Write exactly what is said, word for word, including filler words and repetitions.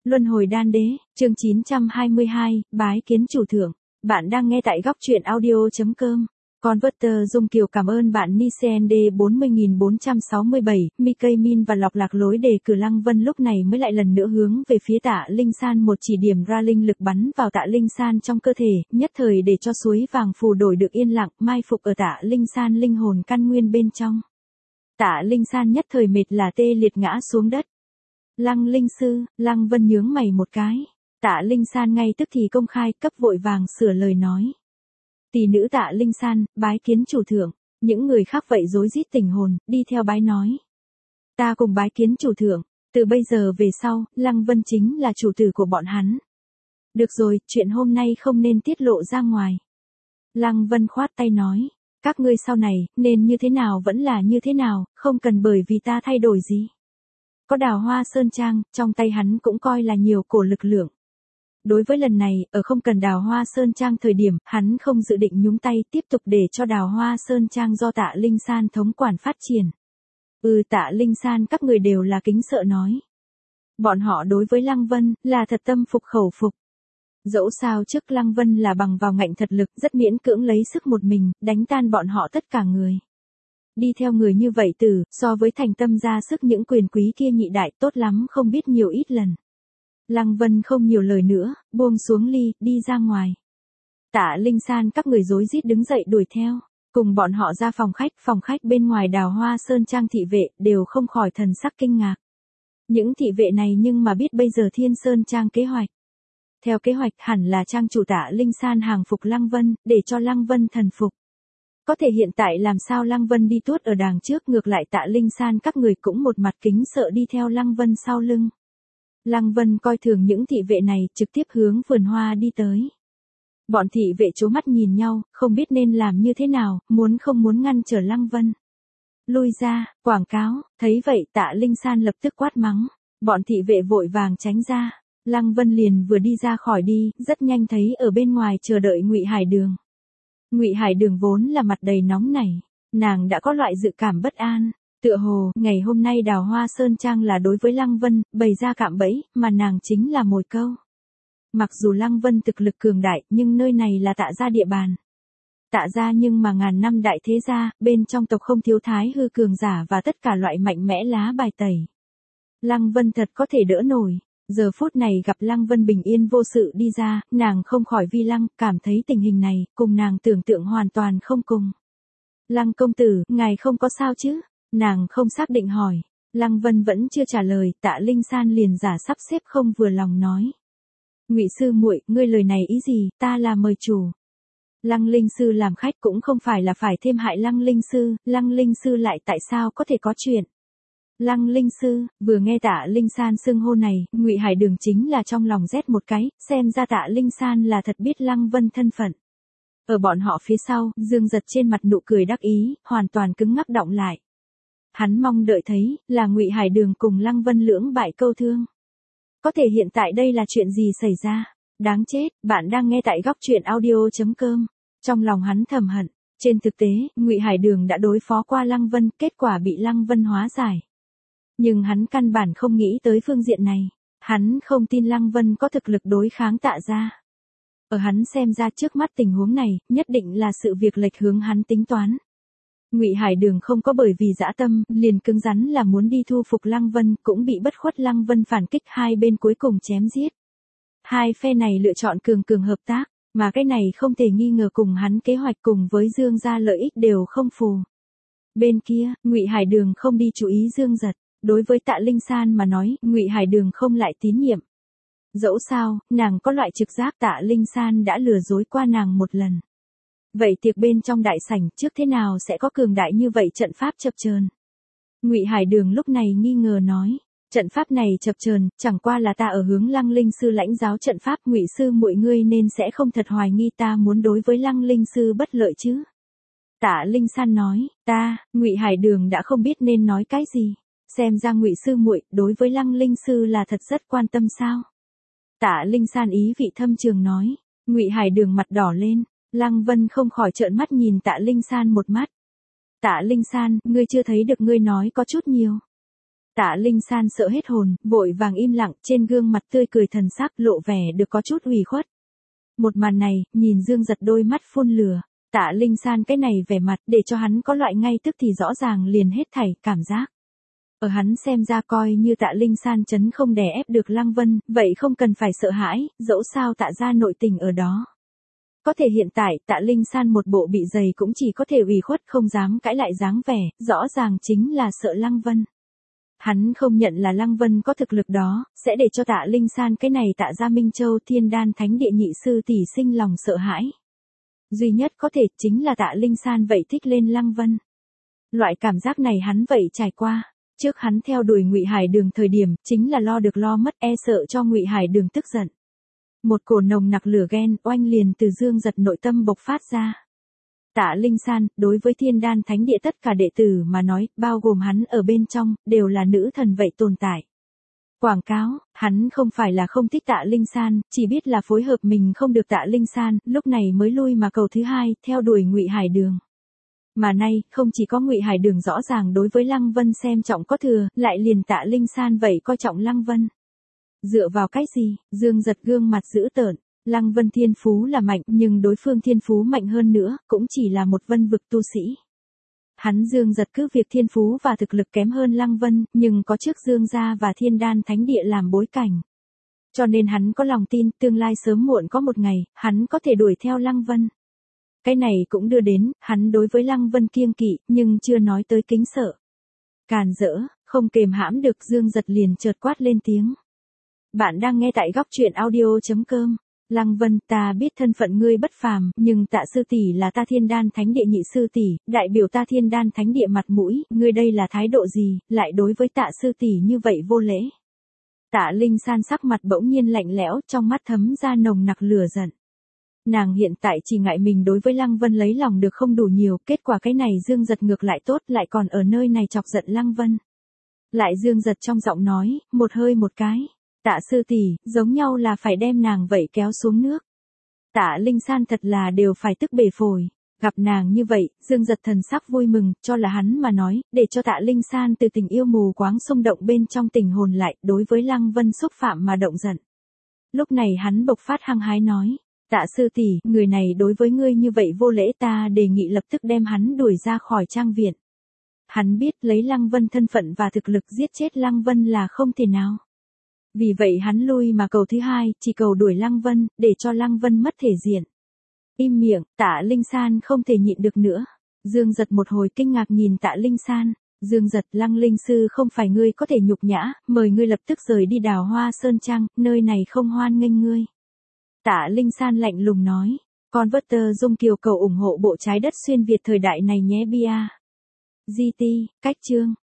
Luân hồi đan đế, chương chín trăm hai mươi hai, bái kiến chủ thượng. Bạn đang nghe tại góc truyện audio.com. Converter Dung Kiều cảm ơn bạn Nisend bốn mươi nghìn bốn trăm sáu mươi bảy, Mickey Min và lọc lạc lối đề cử Lăng Vân lúc này mới lại lần nữa hướng về phía Tạ Linh San một chỉ điểm ra linh lực bắn vào Tạ Linh San trong cơ thể, nhất thời để cho suối vàng phù đổi được yên lặng, mai phục ở Tạ Linh San linh hồn căn nguyên bên trong. Tạ Linh San nhất thời mệt là tê liệt ngã xuống đất. Lăng Linh sư, Lăng Vân nhướng mày một cái. Tạ Linh San ngay tức thì công khai cấp vội vàng sửa lời nói. Tỷ nữ Tạ Linh San, bái kiến chủ thượng. Những người khác vậy rối rít tình hồn, đi theo bái nói. Ta cùng bái kiến chủ thượng, từ bây giờ về sau, Lăng Vân chính là chủ tử của bọn hắn. Được rồi, chuyện hôm nay không nên tiết lộ ra ngoài. Lăng Vân khoát tay nói. Các ngươi sau này, nên như thế nào vẫn là như thế nào, không cần bởi vì ta thay đổi gì. Có Đào Hoa Sơn Trang, trong tay hắn cũng coi là nhiều cổ lực lượng. Đối với lần này, ở không cần Đào Hoa Sơn Trang thời điểm, hắn không dự định nhúng tay tiếp tục để cho Đào Hoa Sơn Trang do Tạ Linh San thống quản phát triển. Ừ, Tạ Linh San các người đều là kính sợ nói. Bọn họ đối với Lăng Vân, là thật tâm phục khẩu phục. Dẫu sao trước Lăng Vân là bằng vào ngạnh thật lực, rất miễn cưỡng lấy sức một mình, đánh tan bọn họ tất cả người. Đi theo người như vậy từ, so với thành tâm ra sức những quyền quý kia nhị đại tốt lắm không biết nhiều ít lần. Lăng Vân không nhiều lời nữa, buông xuống ly, đi ra ngoài. Tạ Linh San các người rối rít đứng dậy đuổi theo, cùng bọn họ ra phòng khách, phòng khách bên ngoài Đào Hoa Sơn Trang thị vệ, đều không khỏi thần sắc kinh ngạc. Những thị vệ này nhưng mà biết bây giờ Thiên Sơn Trang kế hoạch. Theo kế hoạch hẳn là trang chủ Tạ Linh San hàng phục Lăng Vân, để cho Lăng Vân thần phục. Có thể hiện tại làm sao Lăng Vân đi tuốt ở đằng trước ngược lại Tạ Linh San các người cũng một mặt kính sợ đi theo Lăng Vân sau lưng. Lăng Vân coi thường những thị vệ này trực tiếp hướng vườn hoa đi tới. Bọn thị vệ trố mắt nhìn nhau, không biết nên làm như thế nào, muốn không muốn ngăn trở Lăng Vân. Lui ra, quảng cáo, thấy vậy Tạ Linh San lập tức quát mắng. Bọn thị vệ vội vàng tránh ra. Lăng Vân liền vừa đi ra khỏi đi, rất nhanh thấy ở bên ngoài chờ đợi Ngụy Hải Đường. Ngụy Hải Đường vốn là mặt đầy nóng nảy, nàng đã có loại dự cảm bất an, tựa hồ, ngày hôm nay Đào Hoa Sơn Trang là đối với Lăng Vân, bày ra cạm bẫy, mà nàng chính là mồi câu. Mặc dù Lăng Vân thực lực cường đại, nhưng nơi này là Tạ gia địa bàn. Tạ gia nhưng mà ngàn năm đại thế gia, bên trong tộc không thiếu thái hư cường giả và tất cả loại mạnh mẽ lá bài tẩy. Lăng Vân thật có thể đỡ nổi. Giờ phút này gặp Lăng Vân bình yên vô sự đi ra, nàng không khỏi vi lăng, cảm thấy tình hình này, cùng nàng tưởng tượng hoàn toàn không cùng. Lăng công tử, ngài không có sao chứ? Nàng không xác định hỏi. Lăng Vân vẫn chưa trả lời, Tạ Linh San liền giả sắp xếp không vừa lòng nói. Ngụy sư muội, ngươi lời này ý gì, ta là mời chủ. Lăng Linh sư làm khách cũng không phải là phải thêm hại Lăng Linh sư, Lăng Linh sư lại tại sao có thể có chuyện. Lăng Linh sư, vừa nghe Tạ Linh San xưng hô này, Ngụy Hải Đường chính là trong lòng rét một cái, xem ra Tạ Linh San là thật biết Lăng Vân thân phận. Ở bọn họ phía sau, Dương Giật trên mặt nụ cười đắc ý, hoàn toàn cứng ngắc động lại. Hắn mong đợi thấy, là Ngụy Hải Đường cùng Lăng Vân lưỡng bại câu thương. Có thể hiện tại đây là chuyện gì xảy ra? Đáng chết, bạn đang nghe tại góc truyện audio.com. Trong lòng hắn thầm hận, trên thực tế, Ngụy Hải Đường đã đối phó qua Lăng Vân, kết quả bị Lăng Vân hóa giải. Nhưng hắn căn bản không nghĩ tới phương diện này. Hắn không tin Lăng Vân có thực lực đối kháng Tạ gia. Ở hắn xem ra trước mắt tình huống này, nhất định là sự việc lệch hướng hắn tính toán. Ngụy Hải Đường không có bởi vì dã tâm, liền cứng rắn là muốn đi thu phục Lăng Vân, cũng bị bất khuất Lăng Vân phản kích hai bên cuối cùng chém giết. Hai phe này lựa chọn cường cường hợp tác, mà cái này không thể nghi ngờ cùng hắn kế hoạch cùng với Dương gia lợi ích đều không phù. Bên kia, Ngụy Hải Đường không đi chú ý Dương Giật. Đối với Tạ Linh San mà nói, Ngụy Hải Đường không lại tín nhiệm. Dẫu sao, nàng có loại trực giác Tạ Linh San đã lừa dối qua nàng một lần. Vậy tiệc bên trong đại sảnh trước thế nào sẽ có cường đại như vậy trận pháp chập chờn? Ngụy Hải Đường lúc này nghi ngờ nói, trận pháp này chập chờn, chẳng qua là ta ở hướng Lăng Linh sư lãnh giáo trận pháp, Ngụy sư muội ngươi nên sẽ không thật hoài nghi ta muốn đối với Lăng Linh sư bất lợi chứ? Tạ Linh San nói, ta, Ngụy Hải Đường đã không biết nên nói cái gì. Xem ra Ngụy sư muội đối với Lăng Linh sư là thật rất quan tâm sao? Tạ Linh San ý vị thâm trường nói. Ngụy Hải Đường mặt đỏ lên, Lăng Vân không khỏi trợn mắt nhìn Tạ Linh San một mắt. Tạ Linh San, ngươi chưa thấy được ngươi nói có chút nhiều. Tạ Linh San sợ hết hồn, vội vàng im lặng, trên gương mặt tươi cười thần sắc lộ vẻ được có chút ủy khuất. Một màn này, nhìn Dương Giật đôi mắt phun lửa. Tạ Linh San cái này vẻ mặt để cho hắn có loại ngay tức thì rõ ràng liền hết thảy cảm giác. Ở hắn xem ra coi như Tạ Linh San chấn không đè ép được Lăng Vân, vậy không cần phải sợ hãi, dẫu sao Tạ gia nội tình ở đó. Có thể hiện tại Tạ Linh San một bộ bị dày cũng chỉ có thể ủy khuất không dám cãi lại dáng vẻ, rõ ràng chính là sợ Lăng Vân. Hắn không nhận là Lăng Vân có thực lực đó, sẽ để cho Tạ Linh San cái này Tạ gia Minh Châu Thiên Đan Thánh Địa nhị sư tỷ sinh lòng sợ hãi. Duy nhất có thể chính là Tạ Linh San vậy thích lên Lăng Vân. Loại cảm giác này hắn vậy trải qua. Trước hắn theo đuổi Ngụy Hải Đường thời điểm, chính là lo được lo mất, e sợ cho Ngụy Hải Đường tức giận. Một cổ nồng nặc lửa ghen oanh liền từ Dương Giật nội tâm bộc phát ra. Tạ Linh San, đối với Thiên Đan Thánh Địa tất cả đệ tử mà nói, bao gồm hắn ở bên trong, đều là nữ thần vậy tồn tại. Quảng cáo, hắn không phải là không thích Tạ Linh San, chỉ biết là phối hợp mình không được Tạ Linh San, lúc này mới lui mà cầu thứ hai, theo đuổi Ngụy Hải Đường. Mà nay, không chỉ có Ngụy Hải Đường rõ ràng đối với Lăng Vân xem trọng có thừa, lại liền Tạ Linh San vậy coi trọng Lăng Vân. Dựa vào cái gì? Dương Giật gương mặt dữ tợn. Lăng Vân thiên phú là mạnh, nhưng đối phương thiên phú mạnh hơn nữa, cũng chỉ là một vân vực tu sĩ. Hắn Dương Giật cứ việc thiên phú và thực lực kém hơn Lăng Vân, nhưng có trước Dương gia và Thiên Đan Thánh Địa làm bối cảnh. Cho nên hắn có lòng tin, tương lai sớm muộn có một ngày, hắn có thể đuổi theo Lăng Vân. Cái này cũng đưa đến, hắn đối với Lăng Vân kiêng kỵ, nhưng chưa nói tới kính sợ. Càn rỡ, không kềm hãm được Dương Giật liền chợt quát lên tiếng. Bạn đang nghe tại góc truyện audio chấm com. Lăng Vân, ta biết thân phận ngươi bất phàm, nhưng Tạ sư tỷ là ta Thiên Đan Thánh Địa nhị sư tỷ, đại biểu ta Thiên Đan Thánh Địa mặt mũi, ngươi đây là thái độ gì, lại đối với Tạ sư tỷ như vậy vô lễ. Tạ Linh San sắc mặt bỗng nhiên lạnh lẽo, trong mắt thấm ra nồng nặc lửa giận. Nàng hiện tại chỉ ngại mình đối với Lăng Vân lấy lòng được không đủ nhiều, kết quả cái này Dương Giật ngược lại tốt, lại còn ở nơi này chọc giận Lăng Vân. Lại Dương Giật trong giọng nói, một hơi một cái. Tạ sư tỷ, giống nhau là phải đem nàng vậy kéo xuống nước. Tạ Linh San thật là đều phải tức bể phổi. Gặp nàng như vậy, Dương Giật thần sắc vui mừng, cho là hắn mà nói, để cho Tạ Linh San từ tình yêu mù quáng xung động bên trong tình hồn lại, đối với Lăng Vân xúc phạm mà động giận. Lúc này hắn bộc phát hăng hái nói, Tạ sư tỷ, người này đối với ngươi như vậy vô lễ, ta đề nghị lập tức đem hắn đuổi ra khỏi trang viện. Hắn biết lấy Lăng Vân thân phận và thực lực giết chết Lăng Vân là không thể nào. Vì vậy hắn lui mà cầu thứ hai, chỉ cầu đuổi Lăng Vân, để cho Lăng Vân mất thể diện. Im miệng, Tạ Linh San không thể nhịn được nữa. Dương Giật một hồi kinh ngạc nhìn Tạ Linh San. Dương Giật, Lăng Linh sư không phải ngươi có thể nhục nhã, mời ngươi lập tức rời đi Đào Hoa Sơn Trang, nơi này không hoan nghênh ngươi. Tạ Linh San lạnh lùng nói, con vớt tơ dung kiều cầu ủng hộ bộ trái đất xuyên Việt thời đại này nhé bia. giê tê, cách chương.